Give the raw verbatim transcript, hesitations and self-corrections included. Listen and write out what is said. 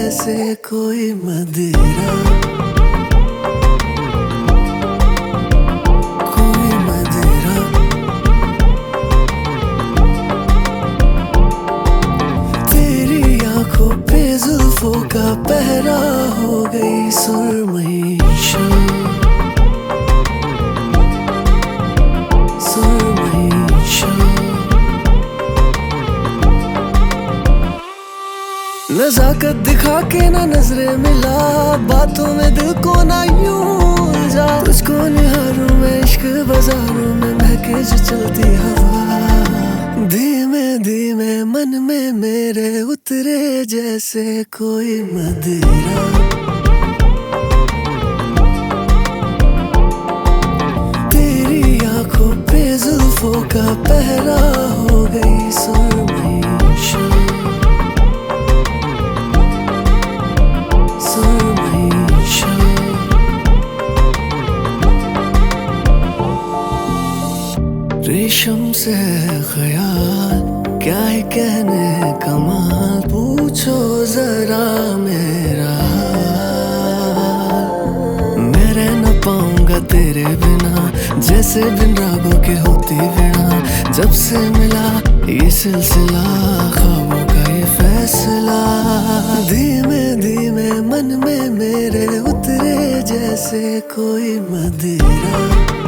जैसे कोई मदिरा, कोई मदिरा। तेरी आंखों पे जुल्फों का पहरा हो गई सुरमई शाम, सुरमई शाम। नजाकत दिखा के ना नजरे मिला, बातों में दिल को ना यूं उलझा। तुझको निहारूं मैं इश्क बाजारों में, महके जो चलती हवा। धीमे धीमे मन में मेरे उतरे जैसे कोई मदिरा, तेरी आंखों पे जुल्फों का पहरा हो गई सुरमई शाम, सुरमई शाम। रेशम से ख्याल क्या है कहने कमाल, पूछो जरा मेरा हाल। मैं रह न पाऊंगा तेरे बिना, जैसे बिन रागों के होती वीणा। जब से मिला ये सिलसिला, ख्वाबों का ये फैसला। धीमे धीमे मन में मेरे उतरे जैसे कोई मदिरा।